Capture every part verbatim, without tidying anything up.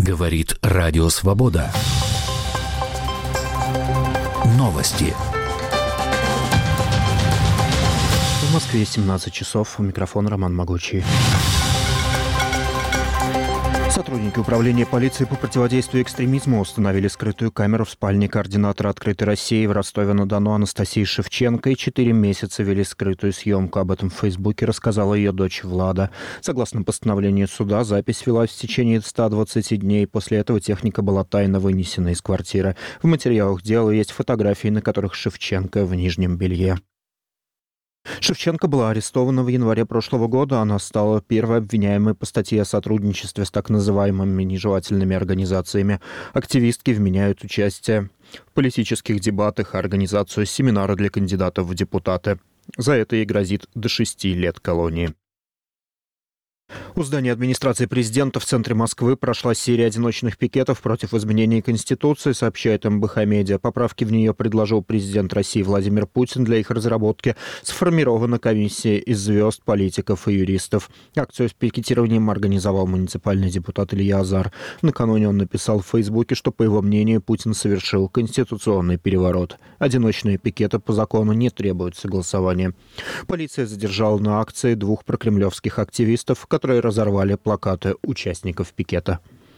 Говорит Радио Свобода. Новости. В Москве семнадцать часов. У микрофона Роман Могучий. Сотрудники управления полиции по противодействию экстремизму установили скрытую камеру в спальне координатора «Открытой России» в Ростове-на-Дону Анастасии Шевченко и четыре месяца вели скрытую съемку. Об этом в Фейсбуке рассказала ее дочь Влада. Согласно постановлению суда, запись велась в течение ста двадцати дней. После этого техника была тайно вынесена из квартиры. В материалах дела есть фотографии, на которых Шевченко в нижнем белье. Шевченко была арестована в январе прошлого года. Она стала первой обвиняемой по статье о сотрудничестве с так называемыми нежелательными организациями. Активистки вменяют участие в политических дебатах и организацию семинара для кандидатов в депутаты. За это ей грозит до шести лет колонии. У здания администрации президента в центре Москвы прошла серия одиночных пикетов против изменений Конституции, сообщает эм бэ ха Медиа. Поправки в нее предложил президент России Владимир Путин. Для их разработки сформирована комиссия из звезд, политиков и юристов. Акцию с пикетированием организовал муниципальный депутат Илья Азар. Накануне он написал в Фейсбуке, что, по его мнению, Путин совершил конституционный переворот. Одиночные пикеты по закону не требуют согласования. Полиция задержала на акции двух прокремлевских активистов, которые разорвали плакаты участников пикета.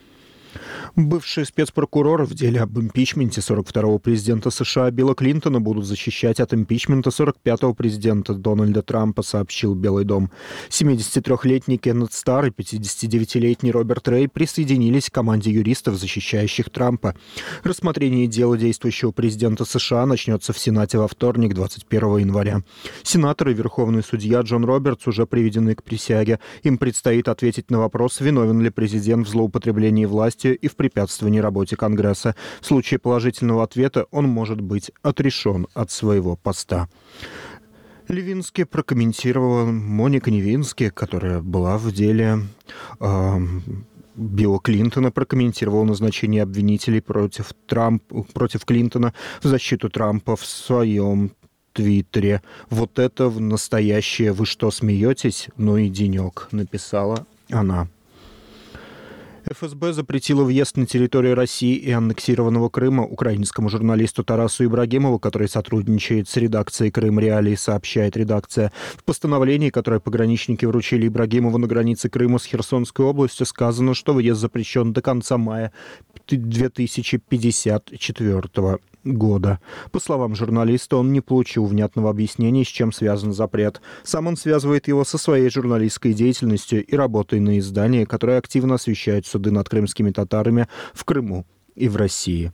Бывшие спецпрокуроры в деле об импичменте сорок второго президента США Билла Клинтона будут защищать от импичмента сорок пятого президента Дональда Трампа, сообщил Белый дом. семидесятитрёхлетний Кеннет Старр и пятидесятидевятилетний Роберт Рэй присоединились к команде юристов, защищающих Трампа. Рассмотрение дела действующего президента США начнется в Сенате во вторник, двадцать первого января. Сенатор и верховный судья Джон Робертс уже приведены к присяге. Им предстоит ответить на вопрос, виновен ли президент в злоупотреблении властью и в препятствовании работе Конгресса. В случае положительного ответа он может быть отрешен от своего поста. Левински прокомментировала Моника Невински, которая была в деле э, Билла Клинтона, прокомментировала назначение обвинителей против, Трампа, против Клинтона в защиту Трампа в своем твиттере. «Вот это в настоящее, вы что, смеетесь? Ну и денек», написала она. эф эс бэ запретила въезд на территорию России и аннексированного Крыма украинскому журналисту Тарасу Ибрагимову, который сотрудничает с редакцией «Крым Реалии», сообщает редакция. В постановлении, которое пограничники вручили Ибрагимову на границе Крыма с Херсонской областью, сказано, что въезд запрещен до конца мая две тысячи пятьдесят четвёртого года. По словам журналиста, он не получил внятного объяснения, с чем связан запрет. Сам он связывает его со своей журналистской деятельностью и работой на издании, которое активно освещает суды над крымскими татарами в Крыму и в России.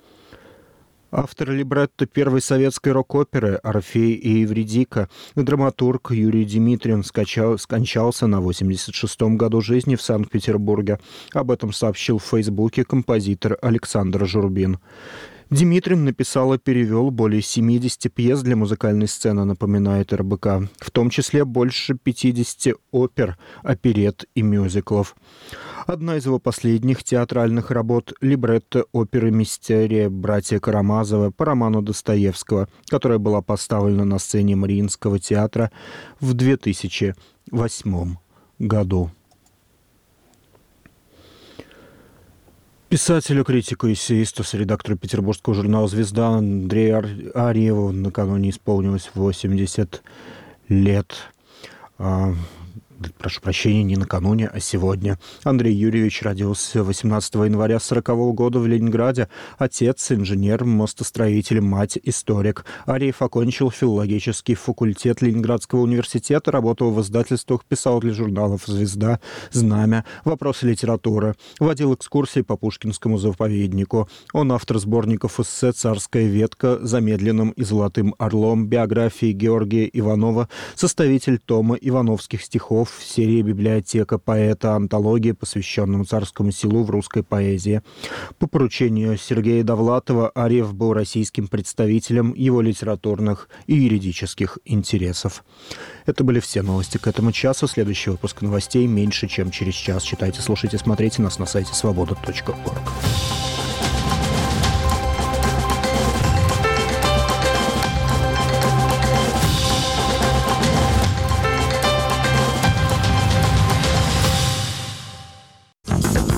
Автор либретто первой советской рок-оперы «Орфей и Эвридика», драматург Юрий Димитрин скачал, скончался на восемьдесят шестом году жизни в Санкт-Петербурге. Об этом сообщил в Фейсбуке композитор Александр Журбин. Димитрин написал и перевел более семидесяти пьес для музыкальной сцены, напоминает эр бэ ка, в том числе больше пятидесяти опер, оперет и мюзиклов. Одна из его последних театральных работ — либретто оперы «Мистерия» братья Карамазовы по роману Достоевского, которая была поставлена на сцене Мариинского театра в две тысячи восьмом году. Писателю, критику, эссеисту, редактору петербургского журнала «Звезда» Андрею Арьеву накануне исполнилось восемьдесят лет. Прошу прощения, не накануне, а сегодня. Андрей Юрьевич родился восемнадцатого января сорокового года в Ленинграде. Отец — инженер, мостостроитель, мать — историк. Арьев окончил филологический факультет Ленинградского университета, работал в издательствах, писал для журналов «Звезда», «Знамя», «Вопросы литературы», водил экскурсии по Пушкинскому заповеднику. Он автор сборников эссе «Царская ветка», «Замедленным» и «Золотым орлом», биографии Георгия Иванова, составитель тома ивановских стихов в серии «Библиотека поэта», антология, посвященная царскому селу в русской поэзии. По поручению Сергея Довлатова Арьев был российским представителем его литературных и юридических интересов. Это были все новости к этому часу. Следующий выпуск новостей меньше, чем через час. Читайте, слушайте, смотрите нас на сайте свобода точка орг.